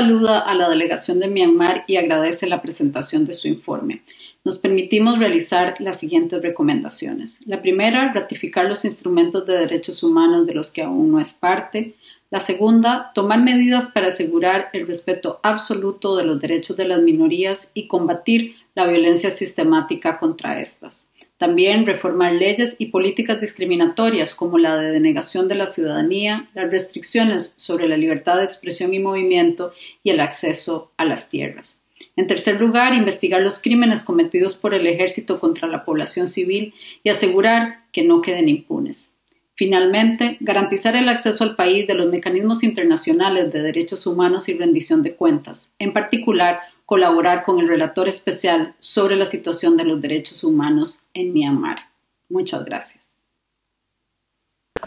saluda a la delegación de Myanmar y agradece la presentación de su informe. Nos permitimos realizar las siguientes recomendaciones. La primera, ratificar los instrumentos de derechos humanos de los que aún no es parte. La segunda, tomar medidas para asegurar el respeto absoluto de los derechos de las minorías y combatir la violencia sistemática contra estas. También reformar leyes y políticas discriminatorias como la de denegación de la ciudadanía, las restricciones sobre la libertad de expresión y movimiento y el acceso a las tierras. En tercer lugar, investigar los crímenes cometidos por el ejército contra la población civil y asegurar que no queden impunes. Finalmente, garantizar el acceso al país de los mecanismos internacionales de derechos humanos y rendición de cuentas, en particular, colaborar con el relator especial sobre la situación de los derechos humanos en Myanmar. Muchas gracias.